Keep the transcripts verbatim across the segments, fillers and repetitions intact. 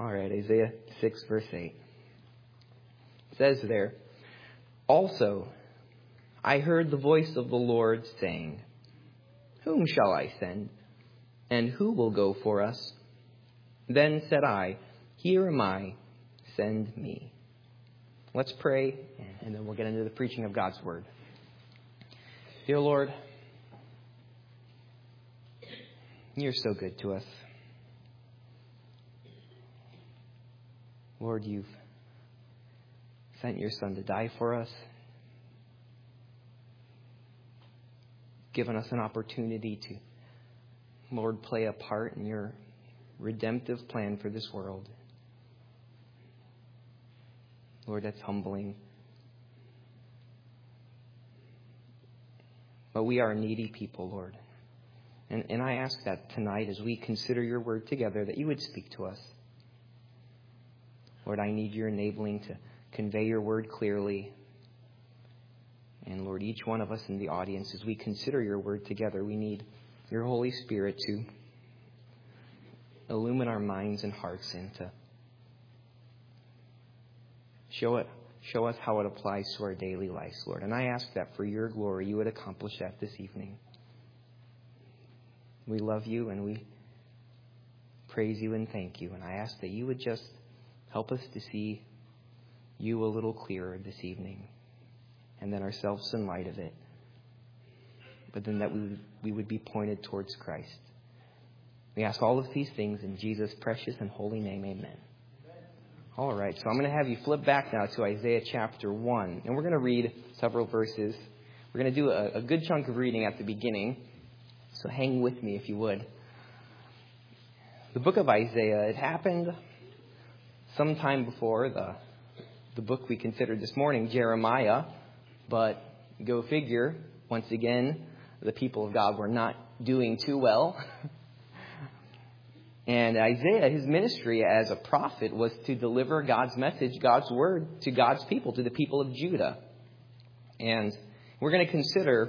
All right, Isaiah six, verse eight. It says there, "Also, I heard the voice of the Lord saying, 'Whom shall I send? And who will go for us?' Then said I, 'Here am I, send me.'" Let's pray, and then we'll get into the preaching of God's word. Dear Lord, you're so good to us. Lord, you've sent your Son to die for us, given us an opportunity to, Lord, play a part in your redemptive plan for this world. Lord, that's humbling. But we are needy people, Lord. And, and I ask that tonight as we consider your word together, that you would speak to us. Lord, I need your enabling to convey your word clearly. And Lord, each one of us in the audience, as we consider your word together, we need your Holy Spirit to illumine our minds and hearts and to show it, show us how it applies to our daily lives, Lord. And I ask that for your glory, you would accomplish that this evening. We love you and we praise you and thank you. And I ask that you would just help us to see you a little clearer this evening, and then ourselves in light of it. But then that we would, we would be pointed towards Christ. We ask all of these things in Jesus' precious and holy name. Amen. All right, so I'm going to have you flip back now to Isaiah chapter one, and we're going to read several verses. We're going to do a, a good chunk of reading at the beginning, so hang with me if you would. The book of Isaiah, it happened sometime before the, the book we considered this morning, Jeremiah, but go figure, once again, the people of God were not doing too well. And Isaiah, his ministry as a prophet was to deliver God's message, God's word to God's people, to the people of Judah. And we're going to consider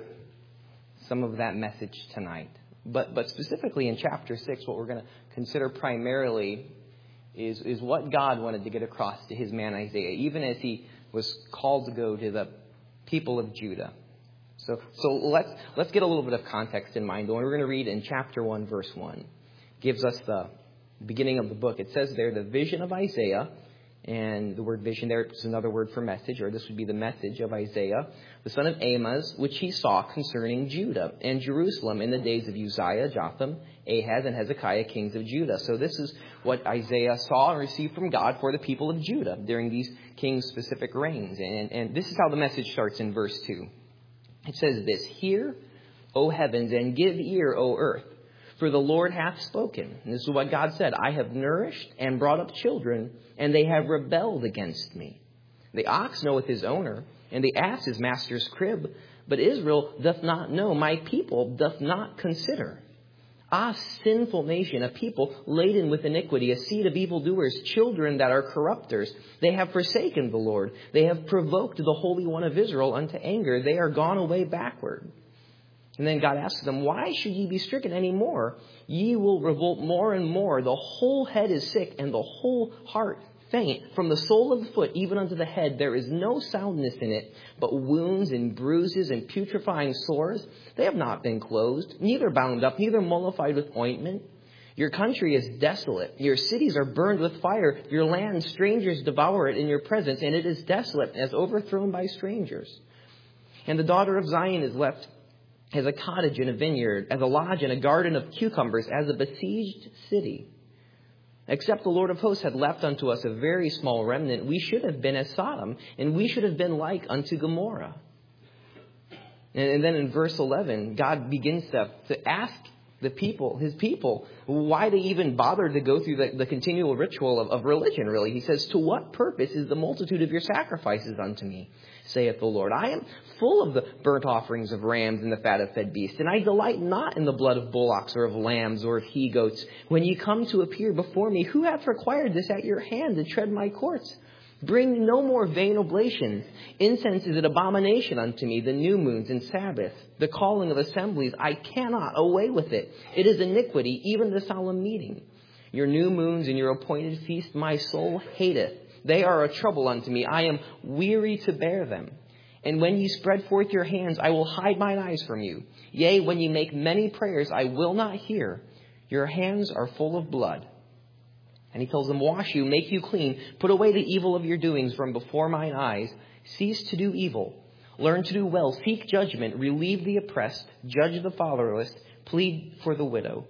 some of that message tonight. But but specifically in chapter six, what we're going to consider primarily is, is what God wanted to get across to his man Isaiah, even as he was called to go to the people of Judah. So so let's let's get a little bit of context in mind. We're going to read in chapter one, verse one. Gives us the beginning of the book. It says there, the vision of Isaiah, and the word vision there is another word for message, or this would be the message of Isaiah, the son of Amos, which he saw concerning Judah and Jerusalem in the days of Uzziah, Jotham, Ahaz, and Hezekiah, kings of Judah. So this is what Isaiah saw and received from God for the people of Judah during these kings' specific reigns. And, and this is how the message starts in verse two. It says this, "Hear, O heavens, and give ear, O earth. For the Lord hath spoken." And this is what God said. "I have nourished and brought up children, and they have rebelled against me. The ox knoweth his owner, and the ass his master's crib. But Israel doth not know, my people doth not consider. Ah, sinful nation, a people laden with iniquity, a seed of evildoers, children that are corrupters. They have forsaken the Lord. They have provoked the Holy One of Israel unto anger. They are gone away backward." And then God asks them, "Why should ye be stricken any more? Ye will revolt more and more. The whole head is sick, and the whole heart faint. From the sole of the foot even unto the head there is no soundness in it, but wounds and bruises and putrefying sores. They have not been closed, neither bound up, neither mollified with ointment. Your country is desolate. Your cities are burned with fire. Your land, strangers devour it in your presence, and it is desolate, as overthrown by strangers. And the daughter of Zion is left as a cottage in a vineyard, as a lodge in a garden of cucumbers, as a besieged city. Except the Lord of hosts had left unto us a very small remnant, we should have been as Sodom, and we should have been like unto Gomorrah." And, and then in verse eleven, God begins to, to ask the people, his people, why they even bother to go through the, the continual ritual of, of religion, really. He says, "To what purpose is the multitude of your sacrifices unto me, saith the Lord? I am full of the burnt offerings of rams and the fat of fed beasts, and I delight not in the blood of bullocks or of lambs or of he-goats. When ye come to appear before me, who hath required this at your hand to tread my courts? Bring no more vain oblations. Incense is an abomination unto me, the new moons and Sabbath, the calling of assemblies. I cannot away with it. It is iniquity, even the solemn meeting. Your new moons and your appointed feast my soul hateth. They are a trouble unto me. I am weary to bear them. And when ye spread forth your hands, I will hide mine eyes from you. Yea, when ye make many prayers, I will not hear. Your hands are full of blood. And he tells them, wash you, make you clean. Put away the evil of your doings from before mine eyes. Cease to do evil. Learn to do well. Seek judgment. Relieve the oppressed. Judge the fatherless. Plead for the widow.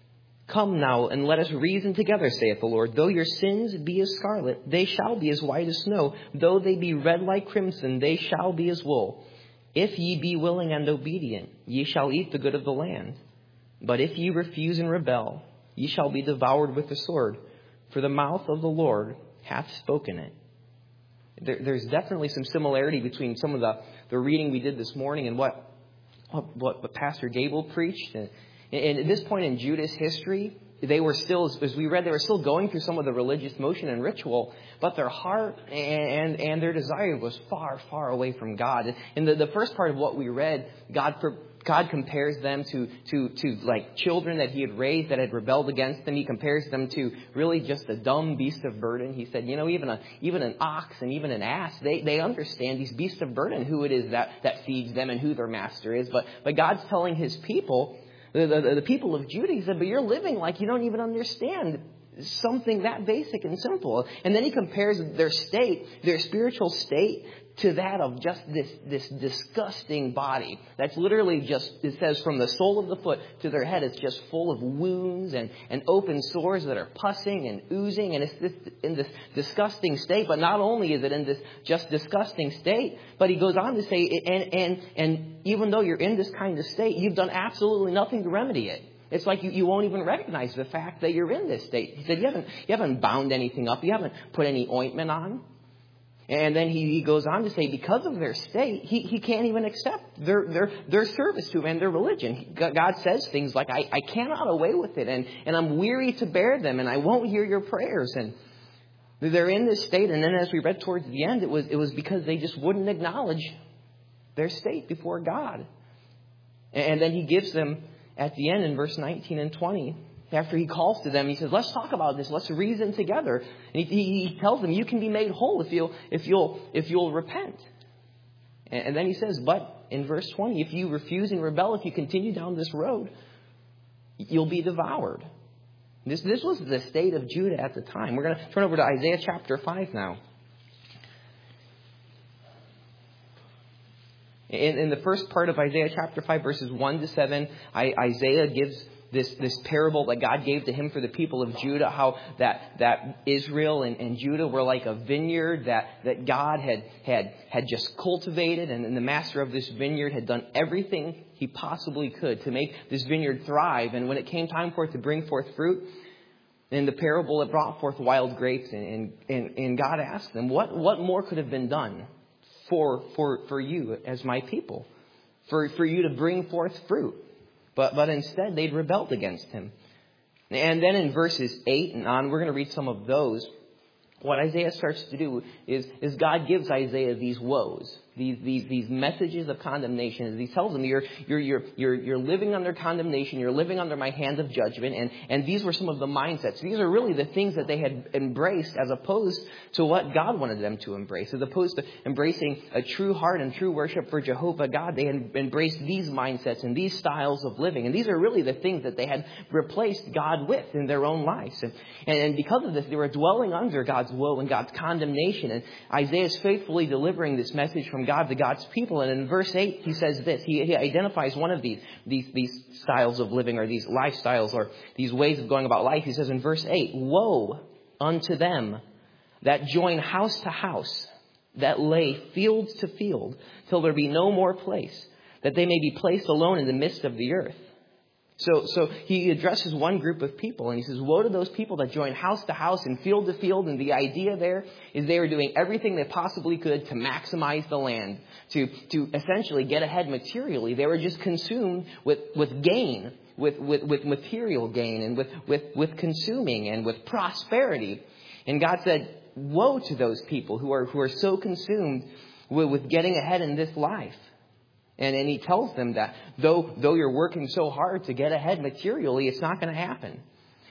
Come now, and let us reason together, saith the Lord. Though your sins be as scarlet, they shall be as white as snow. Though they be red like crimson, they shall be as wool. If ye be willing and obedient, ye shall eat the good of the land. But if ye refuse and rebel, ye shall be devoured with the sword. For the mouth of the Lord hath spoken it. There, there's definitely some similarity between some of the, the reading we did this morning and what, what, what Pastor Gable preached. And, And at this point in Judah's history, they were still, as we read, they were still going through some of the religious motion and ritual, but their heart and and their desire was far, far away from God. In the, the first part of what we read, God God compares them to, to, to like children that he had raised that had rebelled against him. He compares them to really just a dumb beast of burden. He said, you know, even a even an ox and even an ass, they, they understand these beasts of burden, who it is that, that feeds them and who their master is. But but God's telling his people, The, the, the people of Judah, he said, but you're living like you don't even understand something that basic and simple. And then he compares their state, their spiritual state, to that of just this, this disgusting body. That's literally just, it says, from the sole of the foot to their head, it's just full of wounds and, and open sores that are pussing and oozing. And it's this, in this disgusting state. But not only is it in this just disgusting state, but he goes on to say, and, and, and even though you're in this kind of state, you've done absolutely nothing to remedy it. It's like you, you won't even recognize the fact that you're in this state. He said, you haven't, you haven't bound anything up. You haven't put any ointment on. And then he, he goes on to say, because of their state, he, he can't even accept their, their, their service to him and their religion. God says things like, I, I cannot away with it, and, and I'm weary to bear them, and I won't hear your prayers. And they're in this state. And then as we read towards the end, it was, it was because they just wouldn't acknowledge their state before God. And then he gives them, at the end in verse nineteen and twenty, after he calls to them, he says, let's talk about this. Let's reason together. And he, he, he tells them, you can be made whole if you'll, if you'll, if you'll repent. And, and then he says, but in verse twenty, if you refuse and rebel, if you continue down this road, you'll be devoured. This, this was the state of Judah at the time. We're going to turn over to Isaiah chapter five now. In, in the first part of Isaiah chapter five, verses one to seven, I, Isaiah gives this, this parable that God gave to him for the people of Judah, how that, that Israel and, and Judah were like a vineyard that, that God had, had, had just cultivated, and, and the master of this vineyard had done everything he possibly could to make this vineyard thrive. And when it came time for it to bring forth fruit, in the parable it brought forth wild grapes, and, and, and God asked them, what, what more could have been done for for for you as my people, for for you to bring forth fruit? But but instead they'd rebelled against him. And then in verses eight and on, we're going to read some of those. What Isaiah starts to do is, is God gives Isaiah these woes, these these these messages of condemnation. As he tells them, you're you're you're you're you're living under condemnation, you're living under my hand of judgment, and and these were some of the mindsets. These are really the things that they had embraced, as opposed to what God wanted them to embrace. As opposed to embracing a true heart and true worship for Jehovah God, they had embraced these mindsets and these styles of living, and these are really the things that they had replaced God with in their own lives. And and because of this, they were dwelling under God's woe and God's condemnation. And Isaiah is faithfully delivering this message from God to God's people. And in verse eight, he says this. He, he identifies one of these, these, these styles of living, or these lifestyles, or these ways of going about life. He says in verse eight, woe unto them that join house to house, that lay field to field, till there be no more place, that they may be placed alone in the midst of the earth. So so he addresses one group of people, and he says, woe to those people that join house to house and field to field. And the idea there is they were doing everything they possibly could to maximize the land, to, to essentially get ahead materially. They were just consumed with, with gain, with, with, with material gain, and with, with, with consuming and with prosperity. And God said, woe to those people who are, who are so consumed with, with getting ahead in this life. And, and he tells them that though though you're working so hard to get ahead materially, it's not going to happen.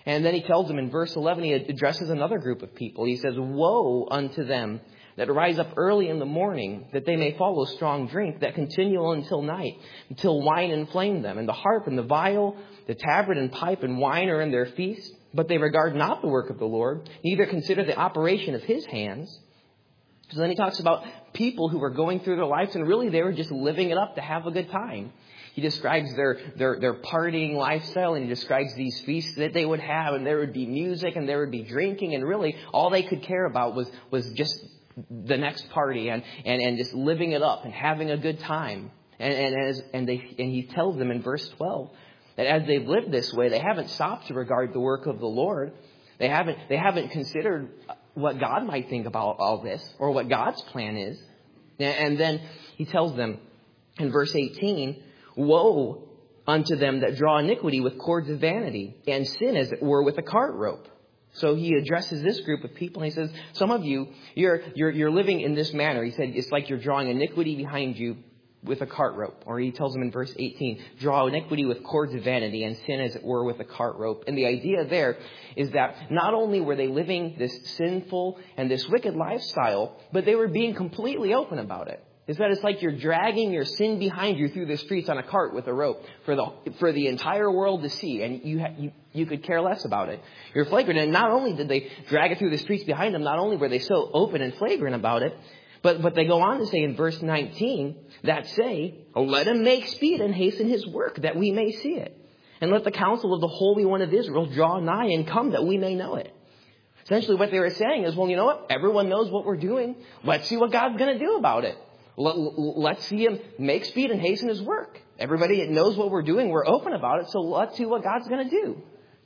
And then he tells them in verse eleven, he addresses another group of people. He says, woe unto them that rise up early in the morning, that they may follow strong drink, that continue until night, until wine inflame them. And the harp and the viol, the tabret and pipe and wine are in their feast. But they regard not the work of the Lord, neither consider the operation of his hands. So then he talks about people who were going through their lives, and really they were just living it up to have a good time. He describes their, their, their partying lifestyle, and he describes these feasts that they would have, and there would be music and there would be drinking, and really all they could care about was, was just the next party and, and, and just living it up and having a good time. And, and, as, and, they, and he tells them in verse twelve that as they've lived this way, they haven't stopped to regard the work of the Lord. They haven't, they haven't considered what God might think about all this or what God's plan is. And then he tells them in verse eighteen, woe unto them that draw iniquity with cords of vanity, and sin as it were with a cart rope. So he addresses this group of people, and he says, some of you, you're, you're, you're living in this manner. He said, it's like you're drawing iniquity behind you with a cart rope. Or he tells them in verse eighteen, draw iniquity with cords of vanity, and sin as it were with a cart rope. And the idea there is that not only were they living this sinful and this wicked lifestyle, but they were being completely open about it. Is that it's like you're dragging your sin behind you through the streets on a cart with a rope for the for the entire world to see, and you ha, you you could care less about it. You're flagrant, and not only did they drag it through the streets behind them, not only were they so open and flagrant about it, but but they go on to say in verse nineteen that say, oh, let him make speed and hasten his work that we may see it, and let the counsel of the Holy One of Israel draw nigh and come that we may know it. Essentially, what they were saying is, well, you know what? Everyone knows what we're doing. Let's see what God's going to do about it. Let's see him make speed and hasten his work. Everybody knows what we're doing. We're open about it. So let's see what God's going to do.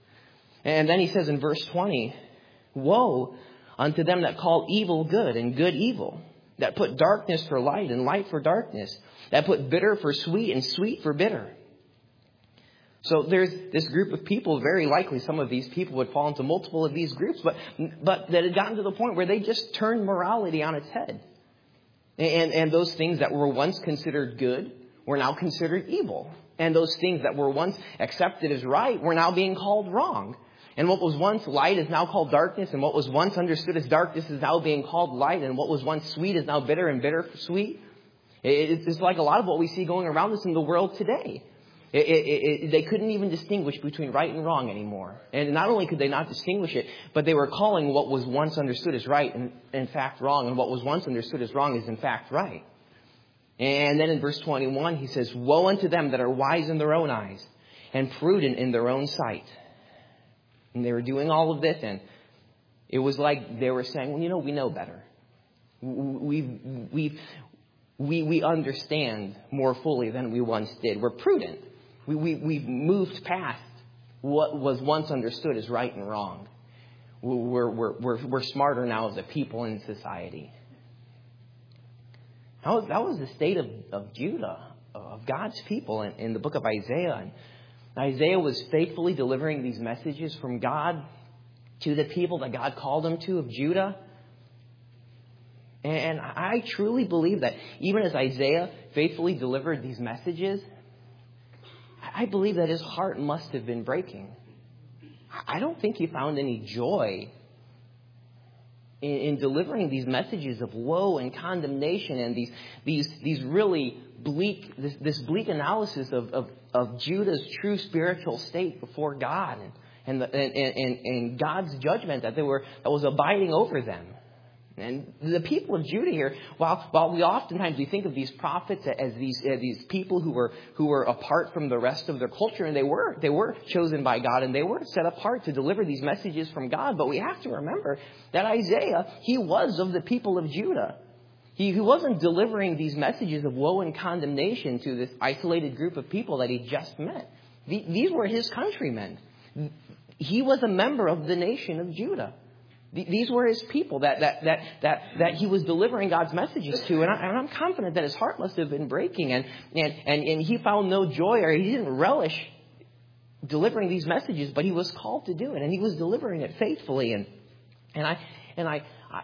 And then he says in verse twenty, woe unto them that call evil good and good evil, that put darkness for light and light for darkness, that put bitter for sweet and sweet for bitter. So there's this group of people, very likely some of these people would fall into multiple of these groups, but, but that had gotten to the point where they just turned morality on its head. And, and those things that were once considered good were now considered evil. And those things that were once accepted as right were now being called wrong. And what was once light is now called darkness. And what was once understood as darkness is now being called light. And what was once sweet is now bitter, and bitter for sweet. It's like a lot of what we see going around us in the world today. It, it, it, they couldn't even distinguish between right and wrong anymore. And not only could they not distinguish it, but they were calling what was once understood as right and in fact wrong, and what was once understood as wrong is in fact right. And then in verse twenty-one, he says, woe unto them that are wise in their own eyes and prudent in their own sight. And they were doing all of this, and it was like they were saying, well, you know, we know better. We've, we've, we, we understand more fully than we once did. We're prudent. We, we, we've moved past what was once understood as right and wrong. We're, we're, we're, we're smarter now as a people in society. That was, that was the state of, of Judah, of God's people in, in the book of Isaiah. And Isaiah was faithfully delivering these messages from God to the people that God called him to of Judah. And I truly believe that even as Isaiah faithfully delivered these messages, I believe that his heart must have been breaking. I don't think he found any joy in, in delivering these messages of woe and condemnation and these these these really bleak this, this bleak analysis of, of, of Judah's true spiritual state before God and and, the, and, and and God's judgment that they were that was abiding over them. And the people of Judah here, while while we oftentimes we think of these prophets as these as these people who were who were apart from the rest of their culture, and they were they were chosen by God and they were set apart to deliver these messages from God. But we have to remember that Isaiah, he was of the people of Judah. He, he wasn't delivering these messages of woe and condemnation to this isolated group of people that he just met. The, these were his countrymen. He was a member of the nation of Judah. These were his people that that that that that he was delivering God's messages to, and, I, and I'm confident that his heart must have been breaking, and, and and and he found no joy, or he didn't relish delivering these messages, but he was called to do it, and he was delivering it faithfully, and and I and I, I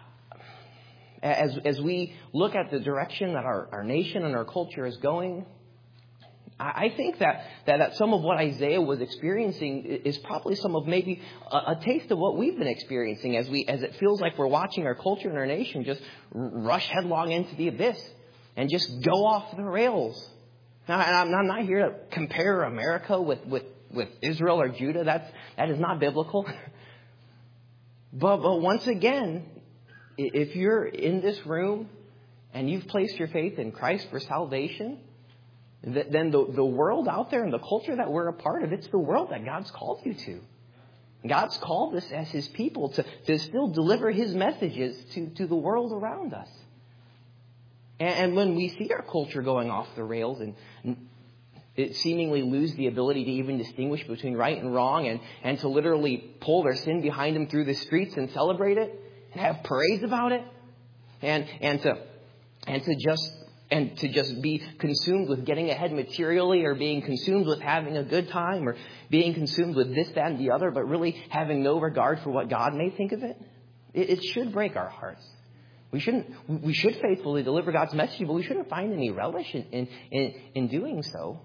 as as we look at the direction that our, our nation and our culture is going, I think that, that, that some of what Isaiah was experiencing is probably some of maybe a, a taste of what we've been experiencing as we as it feels like we're watching our culture and our nation just rush headlong into the abyss and just go off the rails. Now, and I'm, I'm not here to compare America with, with, with Israel or Judah. That's, that is not biblical. but, but once again, if you're in this room and you've placed your faith in Christ for salvation, then the, the world out there and the culture that we're a part of, it's the world that God's called you to. God's called us as His people to, to still deliver His messages to, to the world around us. And, and when we see our culture going off the rails and it seemingly lose the ability to even distinguish between right and wrong and, and to literally pull their sin behind them through the streets and celebrate it and have parades about it and, and to, and to just And to just be consumed with getting ahead materially or being consumed with having a good time or being consumed with this, that, and the other, but really having no regard for what God may think of it. It, it should break our hearts. We shouldn't. We should faithfully deliver God's message, but we shouldn't find any relish in, in, in, in doing so.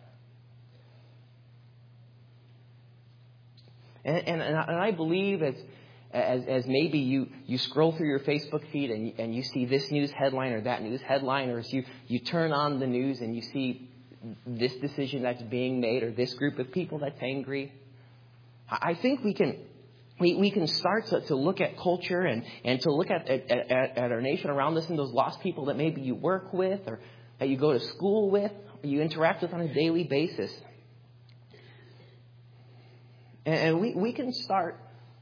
And, and, and I believe as As, as maybe you, you scroll through your Facebook feed and, and you see this news headline or that news headline, or as you, you turn on the news and you see this decision that's being made or this group of people that's angry, I think we can we, we can start to, to look at culture and, and to look at, at, at, at our nation around us and those lost people that maybe you work with or that you go to school with or you interact with on a daily basis. And, and we, we can start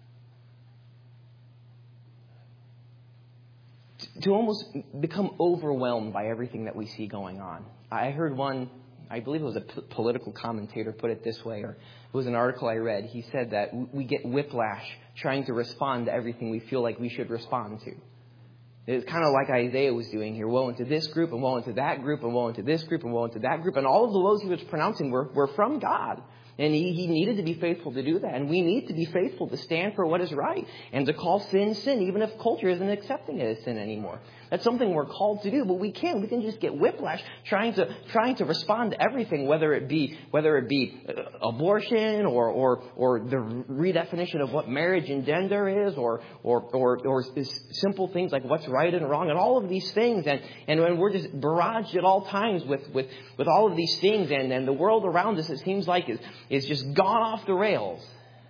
to almost become overwhelmed by everything that we see going on. I heard one, I believe it was a p- political commentator put it this way, or it was an article I read. He said that we get whiplash trying to respond to everything we feel like we should respond to. It's kind of like Isaiah was doing here. Woe unto this group, and woe unto that group, and woe unto this group, and woe unto that group. And all of the woes he was pronouncing were, were from God. And he, he needed to be faithful to do that. And we need to be faithful to stand for what is right and to call sin, sin, even if culture isn't accepting it as sin anymore. That's something we're called to do, but we can't. We can just get whiplash trying to trying to respond to everything, whether it be whether it be abortion or or or the redefinition of what marriage and gender is, or or or or simple things like what's right and wrong, and all of these things. And and when we're just barraged at all times with with with all of these things, and and the world around us, it seems like is is just gone off the rails.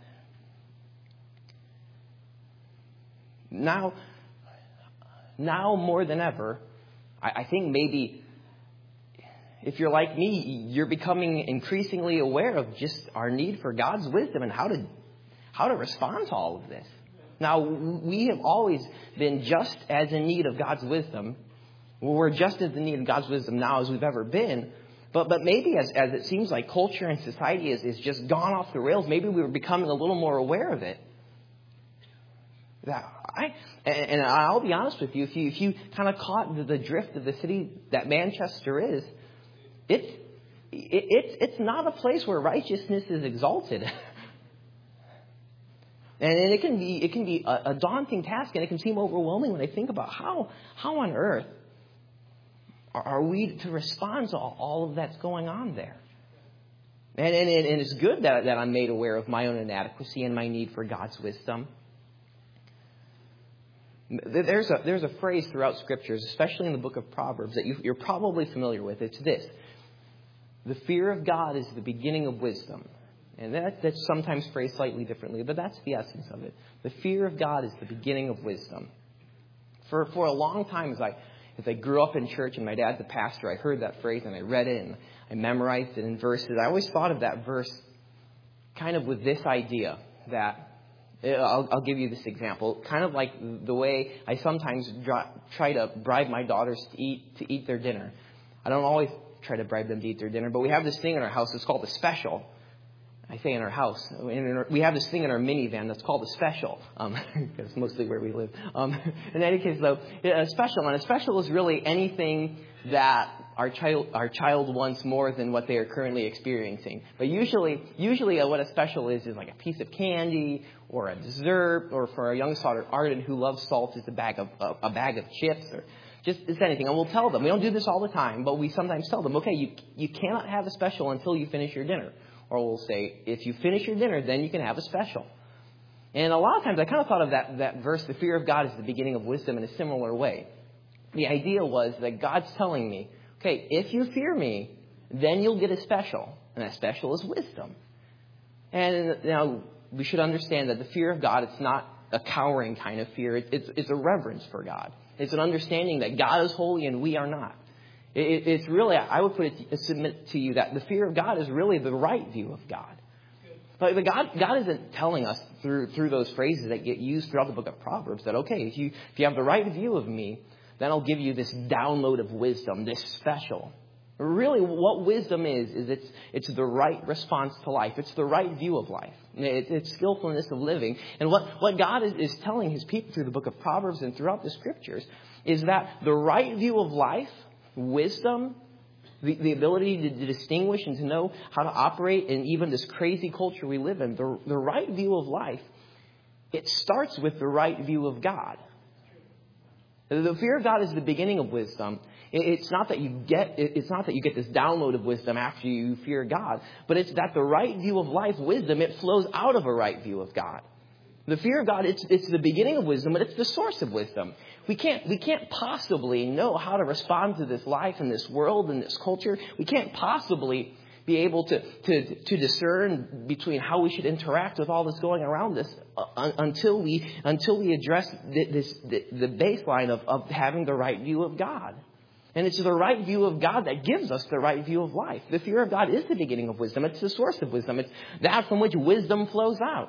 Now. Now more than ever, I think maybe if you're like me, you're becoming increasingly aware of just our need for God's wisdom and how to how to respond to all of this. Now, we have always been just as in need of God's wisdom. We're just as in need of God's wisdom now as we've ever been. But but maybe as, as it seems like culture and society is, is just gone off the rails, maybe we were becoming a little more aware of it. That I, and I'll be honest with you, if you if you kind of caught the, the drift of the city that Manchester is, it's it, it's it's not a place where righteousness is exalted, and it can be it can be a, a daunting task, and it can seem overwhelming when I think about how how on earth are, are we to respond to all, all of that's going on there. And and, and it's good that that I'm made aware of my own inadequacy and my need for God's wisdom. There's a there's a phrase throughout Scriptures, especially in the book of Proverbs, that you, you're probably familiar with. It's this: the fear of God is the beginning of wisdom. And that, that's sometimes phrased slightly differently, but that's the essence of it. The fear of God is the beginning of wisdom. For for a long time, as I as I grew up in church and my dad's a pastor, I heard that phrase and I read it and I memorized it in verses. I always thought of that verse kind of with this idea that. I'll, I'll give you this example, kind of like the way I sometimes dry, try to bribe my daughters to eat to eat their dinner. I don't always try to bribe them to eat their dinner, but we have this thing in our house. It's called a special. I say in our house. In our, we have this thing in our minivan that's called a special. Um, that's mostly where we live. Um, in any case, though, a special. And a special is really anything that our child our child wants more than what they are currently experiencing. But usually, usually uh, what a special is is like a piece of candy or a dessert, or for our youngest daughter Arden, who loves salt, is a bag of uh, a bag of chips or Just as anything. And we'll tell them. We don't do this all the time, but we sometimes tell them, okay, you you cannot have a special until you finish your dinner. Or we'll say, if you finish your dinner, then you can have a special. And a lot of times I kind of thought of that, that verse, the fear of God is the beginning of wisdom, in a similar way. The idea was that God's telling me, okay, if you fear me, then you'll get a special. And that special is wisdom. And now we should understand that the fear of God, it's not a cowering kind of fear. It, it's, it's a reverence for God. It's an understanding that God is holy and we are not. It, it's really, I would put it, submit to you that the fear of God is really the right view of God. But God, God isn't telling us through through those phrases that get used throughout the book of Proverbs that, okay, if you if you have the right view of me, then I'll give you this download of wisdom, this special. Really, what wisdom is, is it's it's the right response to life. It's the right view of life. It, it's skillfulness of living. And what, what God is, is telling his people through the book of Proverbs and throughout the scriptures is that the right view of life, wisdom, The, the ability to, to distinguish and to know how to operate in even this crazy culture we live in, the, the right view of life, it starts with the right view of God. The fear of God is the beginning of wisdom. It, it's not that you get it, it's not that you get this download of wisdom after you fear God, but it's that the right view of life, wisdom, it flows out of a right view of God. The fear of God, it's it's the beginning of wisdom, but it's the source of wisdom. We can't we can't possibly know how to respond to this life and this world and this culture. We can't possibly be able to to, to discern between how we should interact with all that's going around us uh, until we until we address this the, the baseline of, of having the right view of God. And it's the right view of God that gives us the right view of life. The fear of God is the beginning of wisdom. It's the source of wisdom. It's that from which wisdom flows out.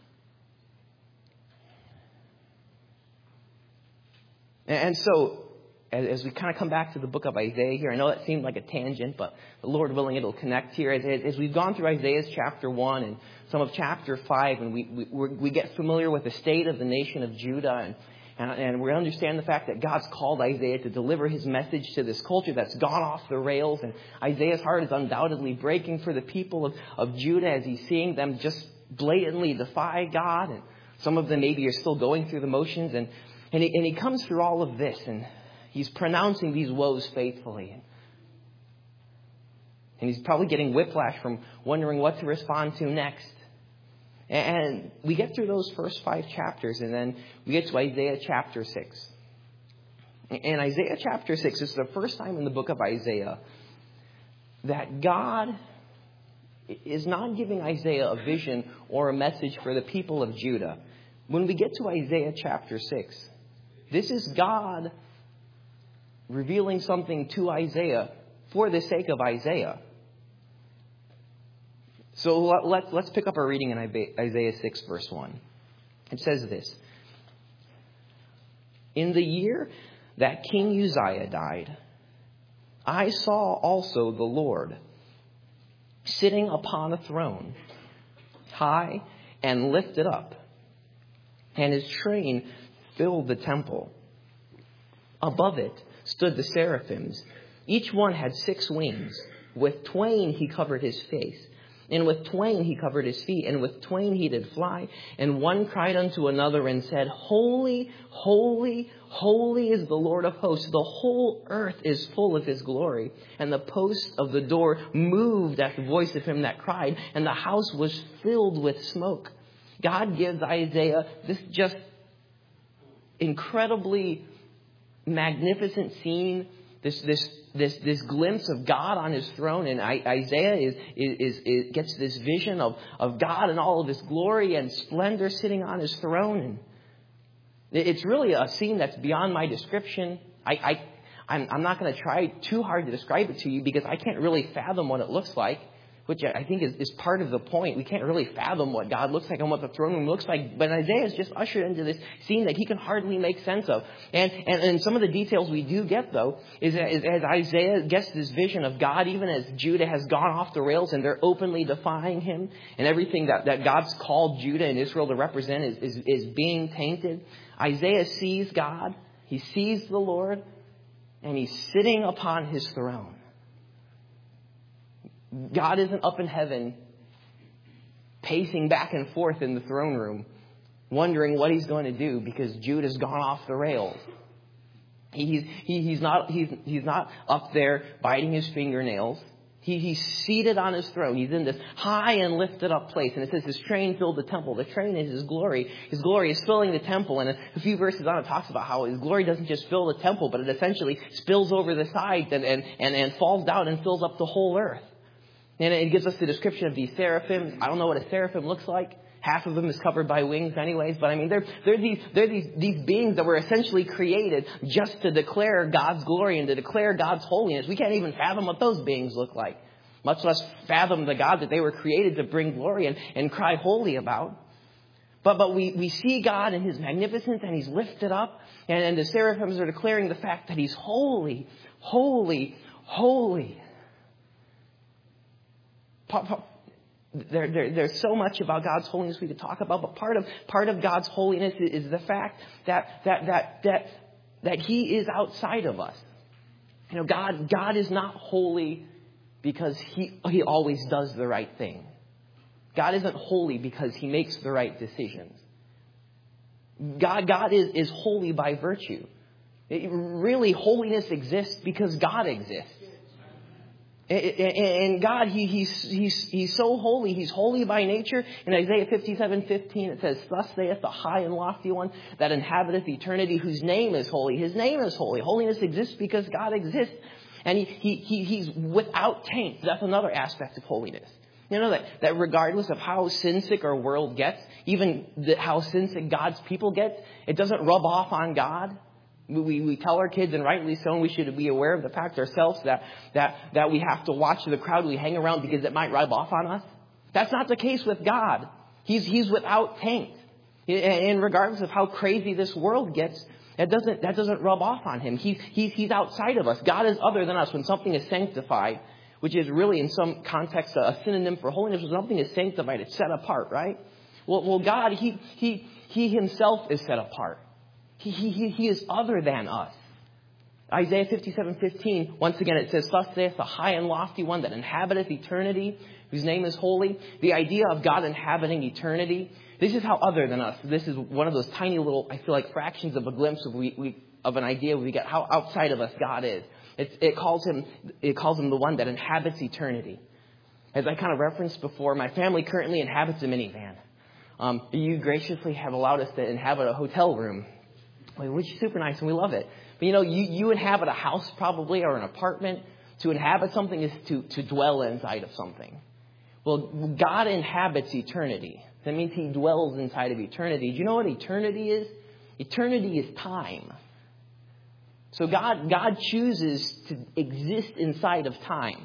And so, as we kind of come back to the book of Isaiah here, I know that seemed like a tangent, but the Lord willing, it'll connect here. As, as we've gone through Isaiah's chapter one and some of chapter five, and we we, we get familiar with the state of the nation of Judah, and, and, and we understand the fact that God's called Isaiah to deliver his message to this culture that's gone off the rails. And Isaiah's heart is undoubtedly breaking for the people of, of Judah as he's seeing them just blatantly defy God. And some of them maybe are still going through the motions. And And he, and he comes through all of this, and he's pronouncing these woes faithfully. And he's probably getting whiplash from wondering what to respond to next. And we get through those first five chapters, and then we get to Isaiah chapter six. And Isaiah chapter six is the first time in the book of Isaiah that God is not giving Isaiah a vision or a message for the people of Judah. When we get to Isaiah chapter six, this is God revealing something to Isaiah for the sake of Isaiah. So let's, let's pick up our reading in Isaiah six, verse one. It says this. In the year that King Uzziah died, I saw also the Lord sitting upon a throne, high and lifted up, and his train filled the temple. Above it stood the seraphims. Each one had six wings. With twain he covered his face, and with twain he covered his feet, and with twain he did fly. And one cried unto another and said, Holy, holy, holy is the Lord of hosts. The whole earth is full of his glory. And the post of the door moved at the voice of him that cried, and the house was filled with smoke. God gives Isaiah this just incredibly magnificent scene, this this this this glimpse of God on his throne, and Isaiah is is, is, is gets this vision of, of God and all of his glory and splendor sitting on his throne, and it's really a scene that's beyond my description. I, I I'm, I'm not going to try too hard to describe it to you because I can't really fathom what it looks like. Which I think is, is part of the point. We can't really fathom what God looks like and what the throne room looks like. But Isaiah is just ushered into this scene that he can hardly make sense of. And and, and some of the details we do get, though, is, is as Isaiah gets this vision of God, even as Judah has gone off the rails and they're openly defying him, and everything that, that God's called Judah and Israel to represent is, is, is being tainted. Isaiah sees God. He sees the Lord. And he's sitting upon his throne. God isn't up in heaven pacing back and forth in the throne room, wondering what he's going to do because Judah's gone off the rails. He's, he, he's, not, he's, he's not up there biting his fingernails. He, he's seated on his throne. He's in this high and lifted up place. And it says his train filled the temple. The train is his glory. His glory is filling the temple. And a few verses on it talks about how his glory doesn't just fill the temple, but it essentially spills over the sides and, and, and, and falls down and fills up the whole earth. And it gives us the description of these seraphim. I don't know what a seraphim looks like. Half of them is covered by wings anyways. But I mean, they're, they're, these, they're these, these beings that were essentially created just to declare God's glory and to declare God's holiness. We can't even fathom what those beings look like, much less fathom the God that they were created to bring glory and, and cry holy about. But but we, we see God in his magnificence, and he's lifted up. And, and the seraphims are declaring the fact that he's holy, holy, holy. There, there, there's so much about God's holiness we could talk about, but part of part of God's holiness is the fact that that that that that He is outside of us. You know, God God is not holy because He He always does the right thing. God isn't holy because He makes the right decisions. God God is, is holy by virtue. It, really, holiness exists because God exists. And God, he, he's, he's, he's so holy. He's holy by nature. In Isaiah fifty-seven fifteen, it says, "Thus saith the high and lofty one that inhabiteth eternity, whose name is holy." His name is holy. Holiness exists because God exists. And he, he, he, he's without taint. That's another aspect of holiness. You know, that, that regardless of how sin-sick our world gets, even the, how sin-sick God's people get, it doesn't rub off on God. We, we tell our kids, and rightly so, and we should be aware of the fact ourselves that, that, that we have to watch the crowd we hang around because it might rub off on us. That's not the case with God. He's, he's without taint. And regardless of how crazy this world gets, that doesn't, that doesn't rub off on him. He's, he's, he's outside of us. God is other than us. When something is sanctified, which is really in some context a synonym for holiness, when something is sanctified, it's set apart, right? Well, well God, he, he, he himself is set apart. He, he, he is other than us. Isaiah fifty-seven fifteen, once again it says, "Thus saith the high and lofty one that inhabiteth eternity, whose name is holy." The idea of God inhabiting eternity, this is how other than us. This is one of those tiny little, I feel like, fractions of a glimpse of, we, we, of an idea we get how outside of us God is. It, it calls him, it calls him the one that inhabits eternity. As I kind of referenced before, my family currently inhabits a minivan. Um, you graciously have allowed us to inhabit a hotel room, which is super nice, and we love it. But, you know, you, you inhabit a house probably or an apartment. To inhabit something is to, to dwell inside of something. Well, God inhabits eternity. That means he dwells inside of eternity. Do you know what eternity is? Eternity is time. So God, God chooses to exist inside of time.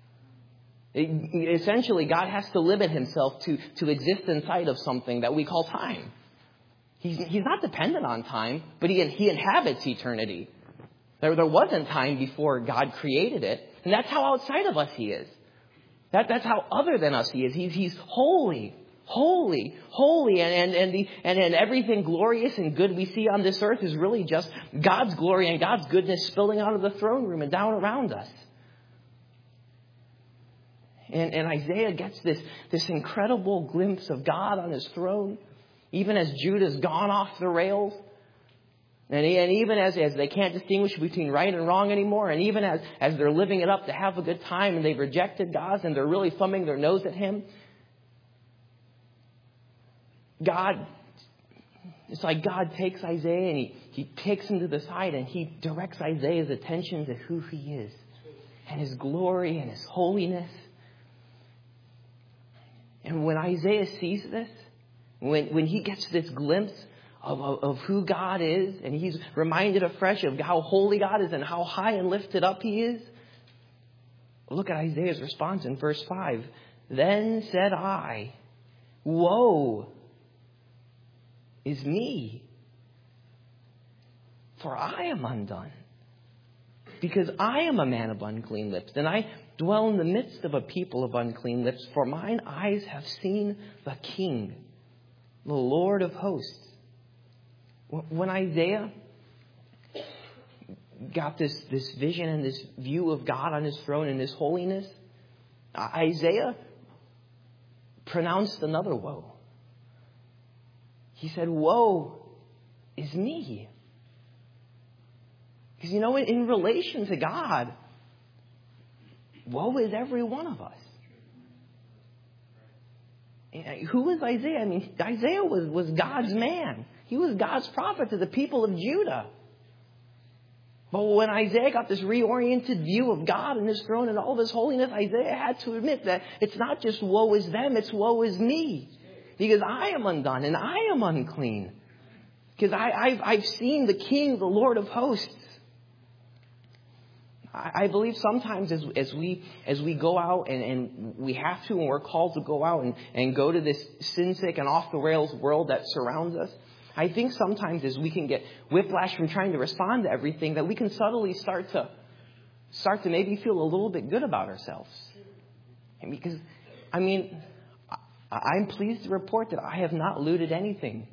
It, essentially, God has to limit himself to, to exist inside of something that we call time. He's, he's not dependent on time, but he, he inhabits eternity. There, there wasn't time before God created it. And that's how outside of us he is. That, that's how other than us he is. He's, he's holy, holy, holy. And, and, and, the, and, and everything glorious and good we see on this earth is really just God's glory and God's goodness spilling out of the throne room and down around us. And, and Isaiah gets this, this incredible glimpse of God on his throne. Even as Judah's gone off the rails, and, and even as, as they can't distinguish between right and wrong anymore, and even as, as they're living it up to have a good time and they've rejected God and they're really thumbing their nose at him, God, it's like God takes Isaiah and he, he takes him to the side and he directs Isaiah's attention to who he is and his glory and his holiness. And when Isaiah sees this, When when he gets this glimpse of, of, of who God is, and he's reminded afresh of how holy God is and how high and lifted up he is, look at Isaiah's response in verse five. "Then said I, woe is me, for I am undone, because I am a man of unclean lips, and I dwell in the midst of a people of unclean lips, for mine eyes have seen the King, the Lord of hosts." When Isaiah got this, this vision and this view of God on his throne and his holiness, Isaiah pronounced another woe. He said, "Woe is me." Because, you know, in, in relation to God, woe is every one of us. Who was Isaiah? I mean, Isaiah was, was God's man. He was God's prophet to the people of Judah. But when Isaiah got this reoriented view of God and His throne and all of His holiness, Isaiah had to admit that it's not just woe is them, it's woe is me. Because I am undone and I am unclean. Because I, I've, I've seen the King, the Lord of hosts. I believe sometimes as, as we as we go out and, and we have to and we're called to go out and, and go to this sin-sick and off-the-rails world that surrounds us, I think sometimes as we can get whiplash from trying to respond to everything, that we can subtly start to start to maybe feel a little bit good about ourselves. And because, I mean, I'm pleased to report that I have not looted anything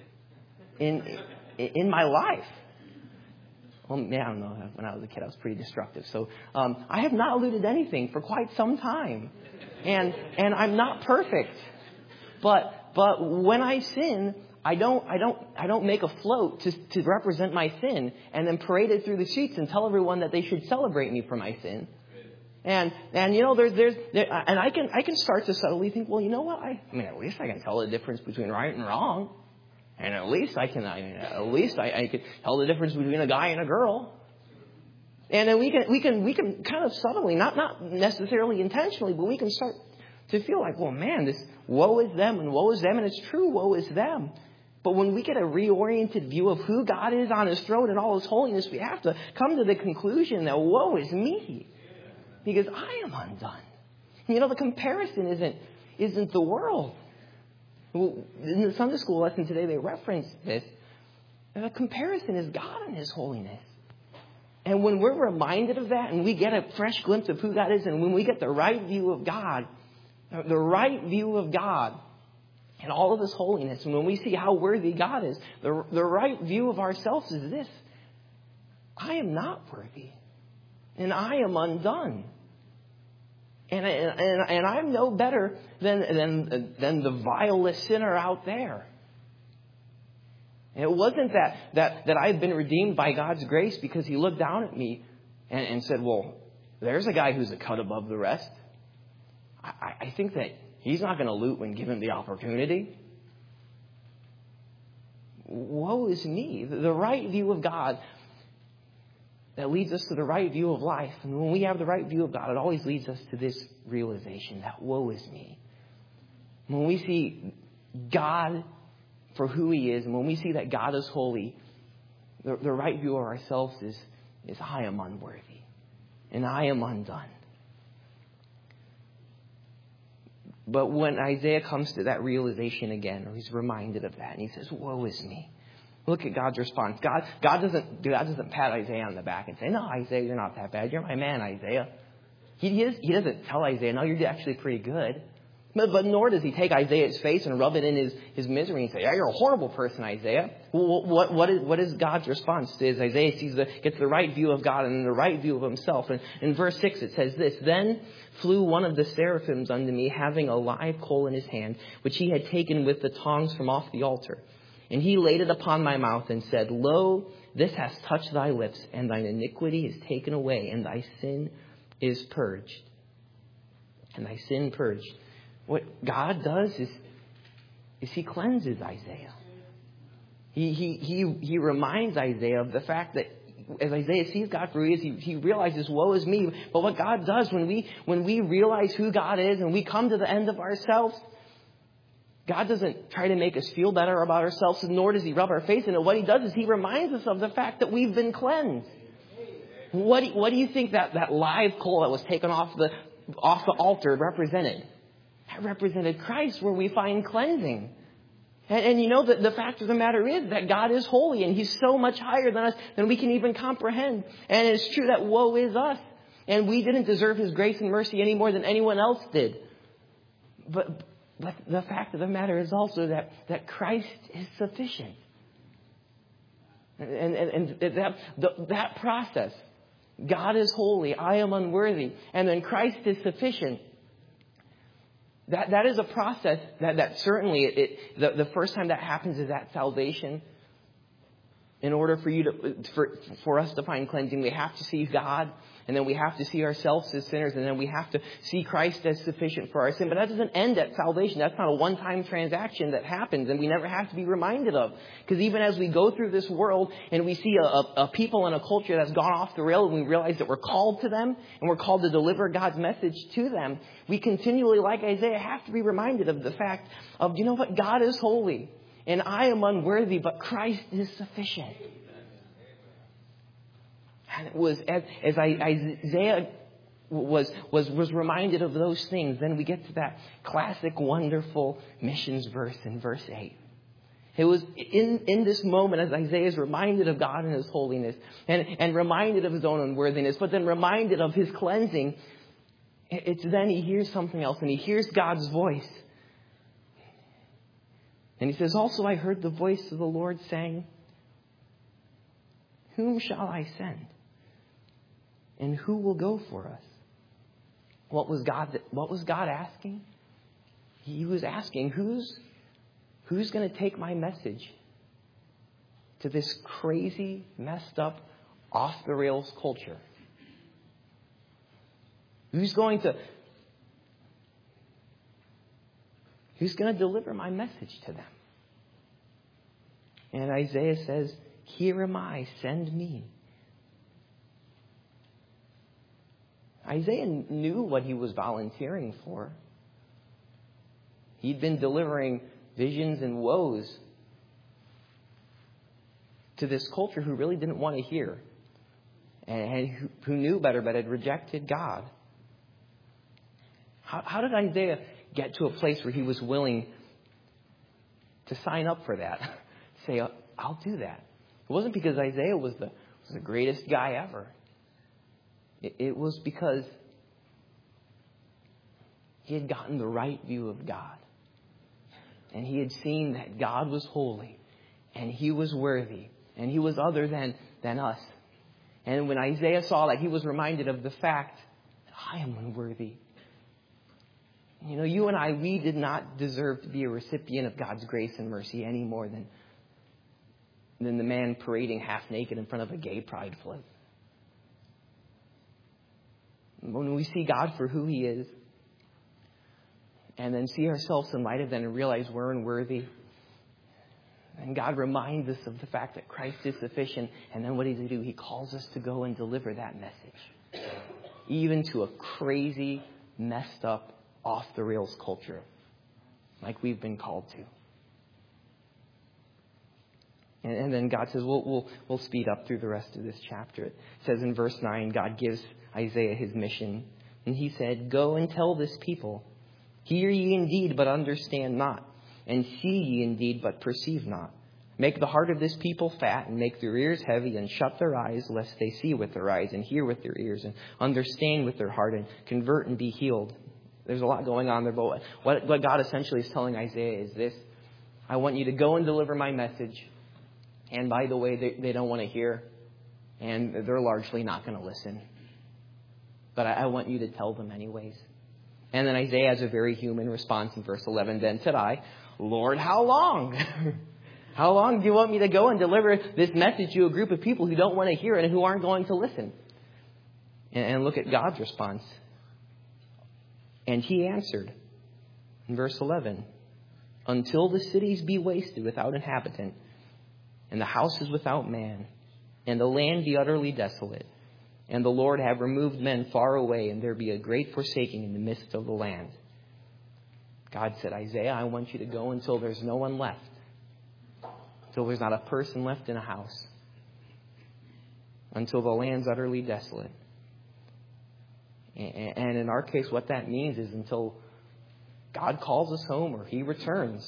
in in my life. Well, man, I don't know. When I was a kid, I was pretty destructive. So um, I have not looted anything for quite some time, and and I'm not perfect. But but when I sin, I don't I don't I don't make a float to to represent my sin and then parade it through the streets and tell everyone that they should celebrate me for my sin. And and you know there's there's there, and I can I can start to subtly think, well, you know what? I, I mean, at least I can tell the difference between right and wrong. And at least I can, I mean, at least I, I can tell the difference between a guy and a girl. And then we can, we can, we can kind of subtly, not, not necessarily intentionally, but we can start to feel like, well, man, this woe is them and woe is them. And it's true, woe is them. But when we get a reoriented view of who God is on His throne and all His holiness, we have to come to the conclusion that woe is me. Because I am undone. You know, the comparison isn't, isn't the world. In the Sunday school lesson today, they referenced this. And the comparison is God and His holiness. And when we're reminded of that and we get a fresh glimpse of who God is, and when we get the right view of God, the right view of God and all of His holiness, and when we see how worthy God is, the, the right view of ourselves is this: I am not worthy. And I am undone. And, and and I'm no better than than than the vilest sinner out there. And it wasn't that that that I've been redeemed by God's grace because He looked down at me and, and said, well, there's a guy who's a cut above the rest. I, I think that He's not going to loot when given the opportunity. Woe is me. The, the right view of God that leads us to the right view of life. And when we have the right view of God, it always leads us to this realization that woe is me. When we see God for who He is, and when we see that God is holy, the, the right view of ourselves is, is I am unworthy and I am undone. But when Isaiah comes to that realization again, or he's reminded of that, and he says, woe is me. Look at God's response. God, God doesn't, God doesn't pat Isaiah on the back and say, no, Isaiah, you're not that bad. You're my man, Isaiah. He, he, is, he doesn't tell Isaiah, no, you're actually pretty good. But, but nor does he take Isaiah's face and rub it in his, his misery and say, yeah, you're a horrible person, Isaiah. Well, what, what, is, what is God's response? Is Isaiah sees the, gets the right view of God and the right view of himself. And in verse six, it says this: Then flew one of the seraphims unto me, having a live coal in his hand, which he had taken with the tongs from off the altar. And he laid it upon my mouth and said, Lo, this has touched thy lips, and thine iniquity is taken away, and thy sin is purged. And thy sin purged. What God does is, is He cleanses Isaiah. He, he, he, he reminds Isaiah of the fact that as Isaiah sees God for who He is, he, he realizes, woe is me. But what God does when we, when we realize who God is and we come to the end of ourselves, God doesn't try to make us feel better about ourselves, nor does He rub our face in it. What He does is He reminds us of the fact that we've been cleansed. What do, what do you think that, that live coal that was taken off the, off the altar represented? That represented Christ, where we find cleansing. And, and you know, the, the fact of the matter is that God is holy, and He's so much higher than us than we can even comprehend. And it's true that woe is us. And we didn't deserve His grace and mercy any more than anyone else did. But But the fact of the matter is also that, that Christ is sufficient. And, and, and that, the, that process, God is holy, I am unworthy, and then Christ is sufficient. That, that is a process that, that certainly, it, it, the, the first time that happens is at salvation. In order for you to, for, for us to find cleansing, we have to see God, and then we have to see ourselves as sinners, and then we have to see Christ as sufficient for our sin. But that doesn't end at salvation. That's not a one-time transaction that happens, and we never have to be reminded of. Because even as we go through this world and we see a, a, a people and a culture that's gone off the rail, and we realize that we're called to them, and we're called to deliver God's message to them, we continually, like Isaiah, have to be reminded of the fact of, you know what, God is holy. And I am unworthy, but Christ is sufficient. And it was as, as Isaiah was, was, was reminded of those things, then we get to that classic, wonderful missions verse in verse eight. It was in, in this moment as Isaiah is reminded of God and His holiness and, and reminded of his own unworthiness, but then reminded of His cleansing. It's then he hears something else, and he hears God's voice. And he says, also I heard the voice of the Lord saying, whom shall I send? And who will go for us? What was God, what was God asking? He was asking, who's, who's going to take my message to this crazy, messed up, off the rails culture? Who's going to Who's going to deliver my message to them? And Isaiah says, here am I, send me. Isaiah knew what he was volunteering for. He'd been delivering visions and woes to this culture who really didn't want to hear, and who knew better but had rejected God. How, how did Isaiah get to a place where he was willing to sign up for that? Say, I'll do that. It wasn't because Isaiah was the, was the greatest guy ever. It, it was because he had gotten the right view of God. And he had seen that God was holy, and He was worthy, and He was other than, than us. And when Isaiah saw that, he was reminded of the fact that I am unworthy. You know, you and I, we did not deserve to be a recipient of God's grace and mercy any more than, than the man parading half naked in front of a gay pride flag. When we see God for who He is, and then see ourselves in light of that and realize we're unworthy, and God reminds us of the fact that Christ is sufficient, and then what does He do? He calls us to go and deliver that message. Even to a crazy, messed up, off the rails culture like we've been called to. And, and then God says, we'll, we'll, we'll speed up through the rest of this chapter. It says in verse nine, God gives Isaiah his mission. And He said, go and tell this people, hear ye indeed, but understand not. And see ye indeed, but perceive not. Make the heart of this people fat, and make their ears heavy, and shut their eyes, lest they see with their eyes, and hear with their ears, and understand with their heart, and convert and be healed. There's a lot going on there, but what, what God essentially is telling Isaiah is this: I want you to go and deliver my message. And by the way, they, they don't want to hear, and they're largely not going to listen. But I, I want you to tell them anyways. And then Isaiah has a very human response in verse eleven. Then said I, Lord, how long? How long do you want me to go and deliver this message to a group of people who don't want to hear it and who aren't going to listen? And, and look at God's response. And He answered in verse eleven, until the cities be wasted without inhabitant, and the houses without man, and the land be utterly desolate, and the Lord have removed men far away, and there be a great forsaking in the midst of the land. God said, Isaiah, I want you to go until there's no one left, until there's not a person left in a house, until the land's utterly desolate. And in our case, what that means is until God calls us home or He returns.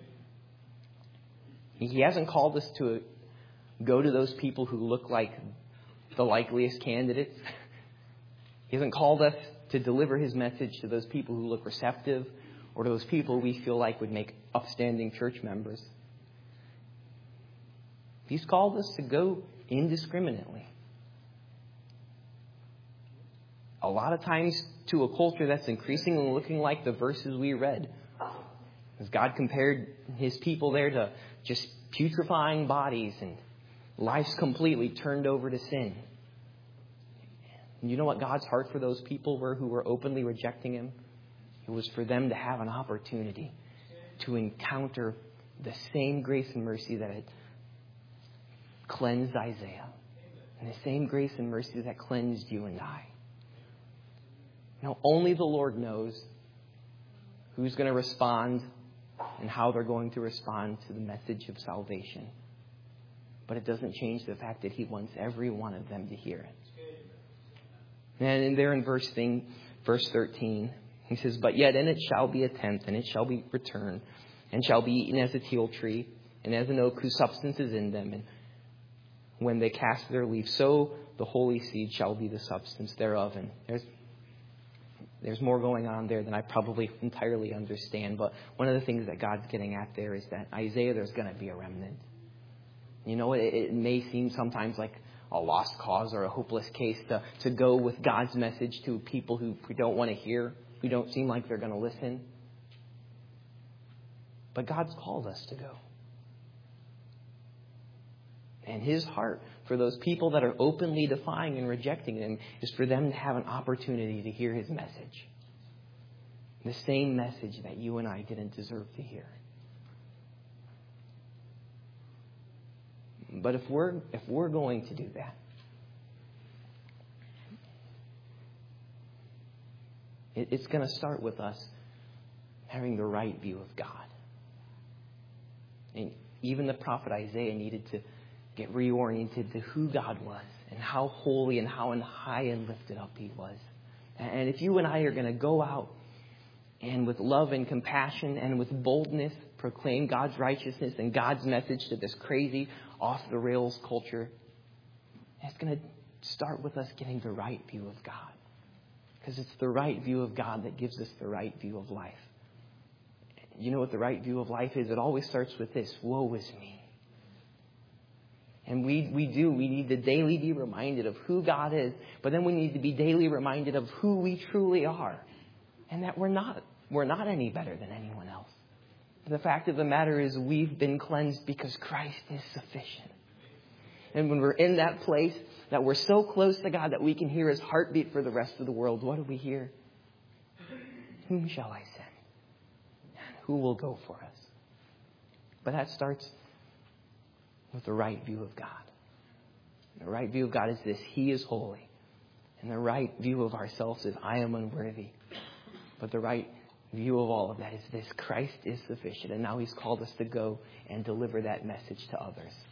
He hasn't called us to go to those people who look like the likeliest candidates. He hasn't called us to deliver His message to those people who look receptive or to those people we feel like would make upstanding church members. He's called us to go indiscriminately. A lot of times to a culture that's increasingly looking like the verses we read. As God compared His people there to just putrefying bodies and Lives completely turned over to sin. And you know what God's heart for those people were who were openly rejecting him? It was for them to have an opportunity to encounter the same grace and mercy that had cleansed Isaiah. And the same grace and mercy that cleansed you and I. Now, only the Lord knows who's going to respond and how they're going to respond to the message of salvation. But it doesn't change the fact that he wants every one of them to hear it. And there in verse thing, verse thirteen, he says, "But yet in it shall be a tenth, and it shall be returned, and shall be eaten as a teal tree, and as an oak whose substance is in them. And when they cast their leaves, so the holy seed shall be the substance thereof." And there's There's more going on there than I probably entirely understand. But one of the things that God's getting at there is that Isaiah, there's going to be a remnant. You know, it, it may seem sometimes like a lost cause or a hopeless case to, to go with God's message to people who we don't want to hear, who don't seem like they're going to listen. But God's called us to go. And his heart for those people that are openly defying and rejecting him is for them to have an opportunity to hear his message. The same message that you and I didn't deserve to hear. But if we're if we're going to do that, it, it's going to start with us having the right view of God. And even the prophet Isaiah needed to get reoriented to who God was and how holy and how high and lifted up he was. And if you and I are going to go out and with love and compassion and with boldness proclaim God's righteousness and God's message to this crazy off-the-rails culture, it's going to start with us getting the right view of God. Because it's the right view of God that gives us the right view of life. You know what the right view of life is? It always starts with this: woe is me. And we we do. We need to daily be reminded of who God is. But then we need to be daily reminded of who we truly are. And that we're not. We're not any better than anyone else. The fact of the matter is we've been cleansed because Christ is sufficient. And when we're in that place that we're so close to God that we can hear his heartbeat for the rest of the world, what do we hear? Whom shall I send? Who will go for us? But that starts with the right view of God. The right view of God is this: he is holy. And the right view of ourselves is I am unworthy. But the right view of all of that is this: Christ is sufficient. And now he's called us to go and deliver that message to others.